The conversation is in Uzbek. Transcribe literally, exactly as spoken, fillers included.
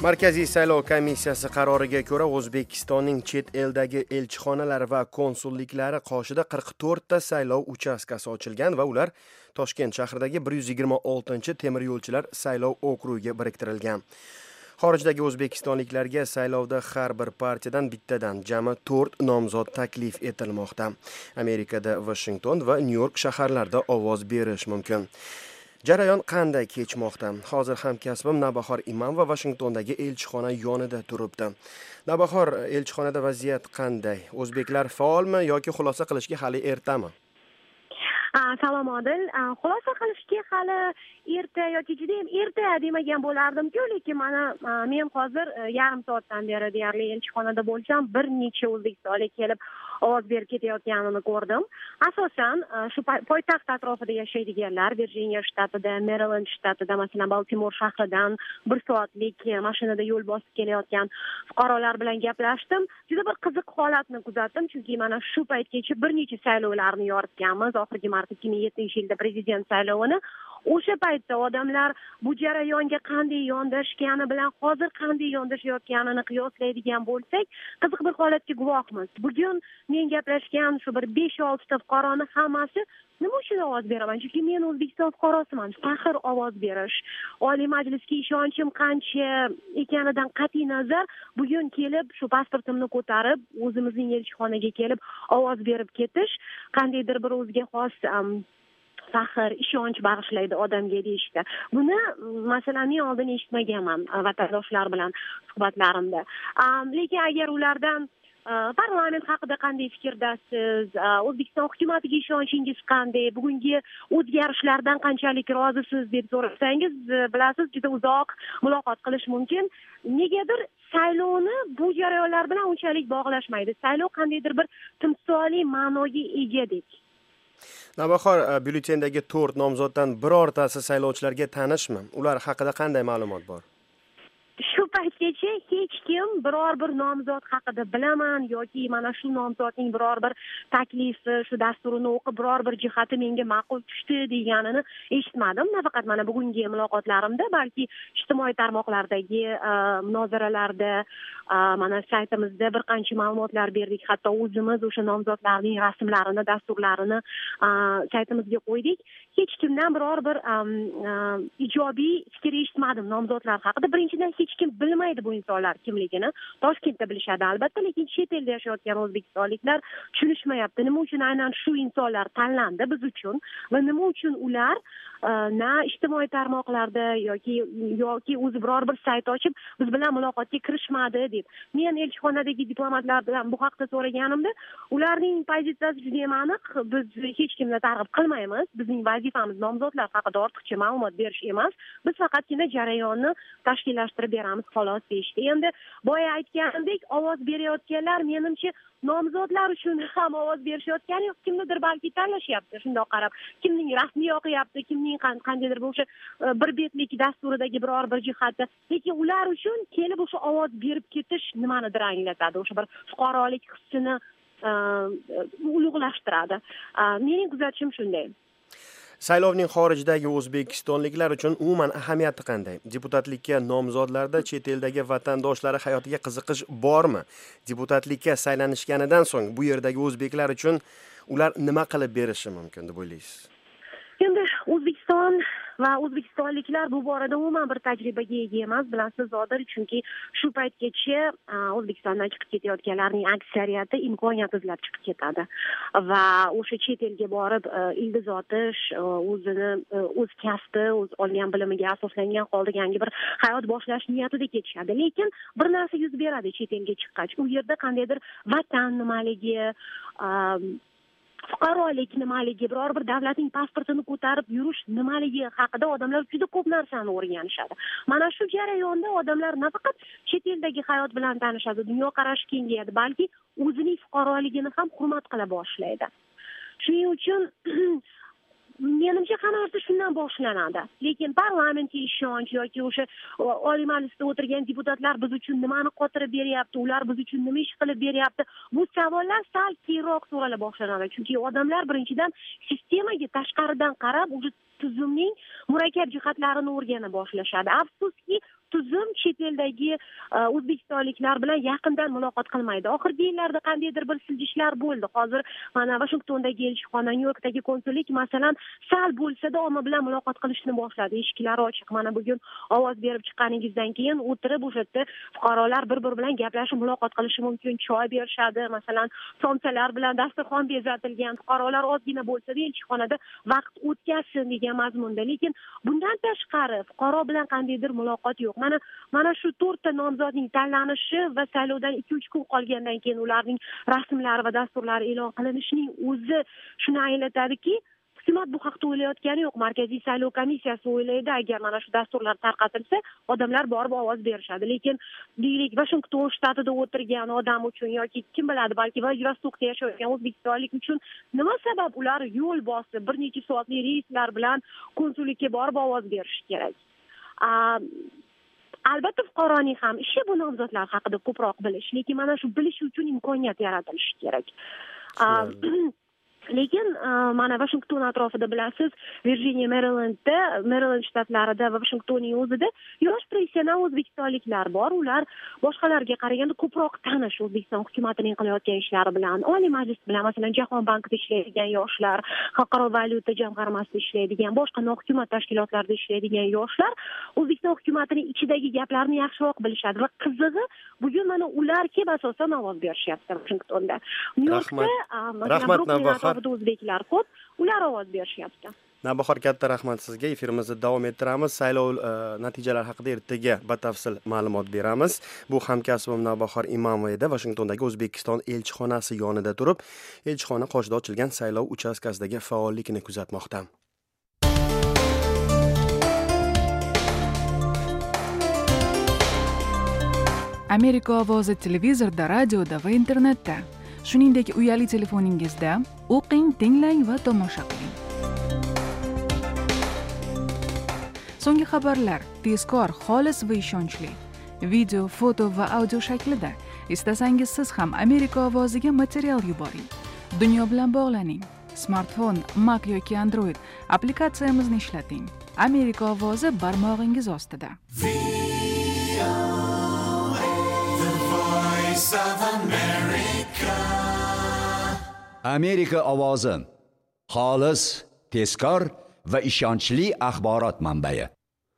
Markaziy saylov komissiyasi qaroriga ko'ra O'zbekistonning chet eldagi elchixonalari va konsulliklari qoshida qirq to'rt ta saylov uchastkasi ochilgan va ular Toshkent shahridagi bir yuz yigirma oltinchi temir yo'lchilar saylov okrugiga biriktirilgan. Xorijdagi o'zbekistonliklarga saylovda har bir partiyadan bittadan jami to'rt nomzod taklif etilmoqda. Amerikada Washington va Nyu-York shaharlarida ovoz berish mumkin. Jarayon qanday kechmoqda? Hozir hamkasbim Navbahor Imamova Washingtondagi elchixona yonida turibdi. Navbahor, elchixonada vaziyat qanday? O'zbeklar faolmi yoki xulosa qilishga hali ertami? Salom Odil. Xulosa qilishga hali erta yoki juda ham erta demagan bo'lardim-ku, lekin mana men hozir yarim soatdan beri deyarli elchixonada bo'lsam, bir necha o'zbekistonlik kelib ovoz berib ketayotganini ko'rdim. Asosan shu poytaxt atrofida yashaydiganlar, Virjiniya shtatida, Maryland shtatida, masalan, Baltimor shahridan bir soatlik mashinada yo'l bosib kelayotgan fuqarolar bilan gaplashdim. Juda bir qiziq holatni kuzatdim, chunki mana shu paytgacha bir necha saylovlarni yoritganmiz. Oxirgi marta ikki ming yettinchi yilda prezident saylovini. O'sha paytda odamlar bu jarayonga qanday yondashgani bilan hozir qanday yondashayotganini qiyoslaydigan bo'lsak, qiziq bir holatga guvohmiz. Bugun men gaplashgan shu bir besh olti ta fuqaroni hammasi nima uchun ovoz beraman? Chunki men O'zbekiston fuqarosiman. Faxr ovoz berish. Oliy Majlisga ishonchim qancha ekanidan qat'iy nazar, bugun kelib shu pasportimni ko'tarib, o'zimizning elchixonaga kelib ovoz berib ketish qandaydir bir o'ziga xos faxr, ishonch bag'ishlaydi odamga deyishdi. Buni masalan men oldin eshitmaganman vatandoshlar bilan suhbatlarimda. Lekin agar ulardan parlament haqida qanday fikrdasiz, O'zbekiston hukumatiga ishonchingiz qanday, bugungi o'zgarishlardan qanchalik rozisiz deb so'rasangiz, bilasiz, juda uzoq muloqot qilish mumkin. Negadir saylovni bu jarayonlar bilan unchalik bog'lashmaydi. Saylov qandaydir bir timsoliy ma'noga egadek. Navbahor, byulletendagi to'rt nomzoddan birortasi saylovchilarga tanishmi? Ular haqida qanday ma'lumot bor? Shu paytgacha hech kim biror bir nomzod haqida bilaman yoki mana shu nomzodning biror bir taklifi, shu dasturini o'qib biror bir jihati menga ma'qul tushdi deganini eshitmadim. Nafaqat mana bugungi muloqotlarimda, balki ijtimoiy tarmoqlardagi munozaralarda, mana saytimizda bir qancha ma'lumotlar berdik. Hatto o'zimiz o'sha nomzodlarning rasmlarini, dasturlarini saytimizga qo'ydik. Hech kimdan biror bir ijobiy fikr eshitmadim nomzodlar haqida. Birinchidan hech kim bilmaydi bu insonlar kimligini. Toshkentda bilishadi albatta, lekin chet elda yashayotgan o'zbekistonliklar tushunishmayapti. Nima uchun aynan shu insonlar tanlandi biz uchun va nima uchun ular na ijtimoiy tarmoqlarda yoki yoki o'zi biror bir sayt ochib biz bilan muloqotga kirishmadi deb. Men elchixonadagi diplomatlardan bu haqda so'raganimda, ularning pozitsiyasi juda ham aniq. Biz hech kimni targ'ib qilmaymiz. Bizning vazifamiz nomzodlar haqida ortiqcha ma'lumot berish emas. Biz faqatgina jarayonni tashkillashtirib beramiz xolos deyishdi. Endi boya aytganimdek, ovoz berayotganlar menimcha nomzodlar uchun ham ovoz berishayotgani yo'q, kimnidir balki tanlashyapti, shundoq qarab. Kimning rasmi yoqyapti, kimning qandaydir o'sha bir betlik dasturidagi biror bir jihati. Lekin ular uchun kelib o'sha ovoz berib ketish nimanidir anglatadi. O'sha bir fuqarolik hissini ulug'lashtiradi. Mening kuzatishim shunday. Saylovning xorijdagi o'zbekistonliklar uchun umuman ahamiyati qanday? Deputatlikka nomzodlarda chet eldagi vatandoshlari hayotiga qiziqish bormi? Deputatlikka saylanishganidan so'ng bu yerdagi o'zbeklar uchun ular nima qilib berishi mumkin deb o'ylaysiz? Endi O'zbekiston va o'zbekistonliklar bu borada umuman bir tajribaga ega emas, bilasiz Zodir, chunki shu paytgacha O'zbekistondan chiqib ketayotganlarning aksariyati imkoniyat izlab chiqib ketadi va o'sha chet elga borib ildiz otish, o'zini o'z kasbi, o'z olgan bilimiga asoslangan holda yangi bir hayot boshlash niyatida ketishadi. Lekin bir narsa yuz beradi chet elga chiqqach, u yerda qandaydir vatan nimaligi, fuqarolik nimaligi, biror bir davlatning pasportini ko'tarib yurish nimaligi haqida odamlar juda ko'p narsani o'rganishadi. Mana shu jarayonda odamlar nafaqat chet eldagi hayot bilan tanishadi, dunyoqarashi kengayadi, balki o'zining fuqaroligini ham hurmat qila boshlaydi. Shuning uchun menimcha hamma narsa shundan boshlanadi. Lekin parlamentga ishonch yoki o'sha Oliy Majlisda o'tirgan deputatlar biz uchun nimani qotirib beryapti, ular biz uchun nima ish qilib beryapti? Bu savollar sal keyinroq so'rala boshlanadi. Chunki odamlar birinchidan sistemaga tashqaridan qarab, o'sha tuzumning murakkab jihatlarini o'rgana boshlashadi. Afsuski, tuzum chet eldagi o'zbekistonliklar bilan yaqindan muloqot qilmaydi. Oxirgi yillarda qandaydir bir siljishlar bo'ldi. Hozir mana Vashingtondagi elchixona, Nyu-Yorkdagi konsullik masalan sal bo'lsa-da omma bilan muloqot qilishni boshladi. Eshiklari ochiq. Mana bugun ovoz berib chiqqaningizdan keyin o'tirib o'sha yerda fuqarolar bir-biri bilan gaplashib muloqot qilishi mumkin, choy berishadi. Masalan, somsalar bilan dasturxon bezatilgan, fuqarolar ozgina bo'lsa-da elchixonada vaqt o'tkazsin degan mazmunda. Lekin bundan tashqari fuqaro bilan qandaydir muloqot yo'q. Mana mana shu to'rtta nomzodning tanlanishi va saylovdan ikki uch kun qolgandan keyin ularning rasmlari va dasturlari e'lon qilinishining o'zi shuni anglatadiki, hukumat bu haqda o'ylayotgani yo'q. Markaziy saylov komissiyasi o'ylaydi, agar mana shu dasturlar tarqatilsa, odamlar borib ovoz berishadi. Lekin deylik Washington shtatida o'tirgan odam uchun yoki kim biladi, balki Vladivostokda yashayotgan o'zbekistonlik uchun nima sabab ular yo'l bosib bir necha soatli reyslar bilan konsullikka borib ovoz berishi kerak? Albatta fuqaroning ham ishi bu nomzodlar haqida ko'proq bilish, lekin mana shu bilish uchun imkoniyat yaratilishi kerak. Lekin mana Washington atrofida bilasiz, Virginia, Marylandda, Maryland shtatlarida va Washingtonning o'zida yosh professional o'zbekistonliklar bor. Ular boshqalarga qaraganda ko'proq tanish O'zbekiston hukumatining qilayotgan ishlari bilan, Oliy Majlis bilan, masalan, Jahon bankida ishlaydigan yoshlar, Xalqaro valyuta jamg'armasida ishlaydigan, boshqa nohukumat tashkilotlarida ishlaydigan yoshlar O'zbekiston hukumatining ichidagi gaplarni yaxshiroq bilishadi va qizig'i bugun mana ular kelib asosan ovoz berishyapti Washingtonda. Nyu-Yorkda, rahmat o'zbeklar ko'p, ular ovoz berishyapti. Navbahor, katta rahmat sizga. Efirimizni davom ettiramiz. Saylov natijalari haqida ertaga batafsil ma'lumot beramiz. Bu hamkasbim Navbahor Imomova edi. Washingtondagi O'zbekiston elchixonasi yonida turib, elchixona qoshida ochilgan saylov uchastkasidagi faollikni kuzatmoqda. Amerika ovozi televizorda, radioda va internetda, shuningdek uyali telefoningizda o'qing, tinglang va tomosha qiling. So'nggi xabarlar tezkor, xolis va ishonchli. Video, foto va audio shaklida. Istasangiz siz ham Amerika ovoziga material yuboring. Dunyo bilan bog'laning. Smartfon, Mac yoki Android applikatsiyamizni ishlating. Amerika ovozi barmog'ingiz ostida. Amerika ovozi xolis, tezkor va ishonchli axborot manbai.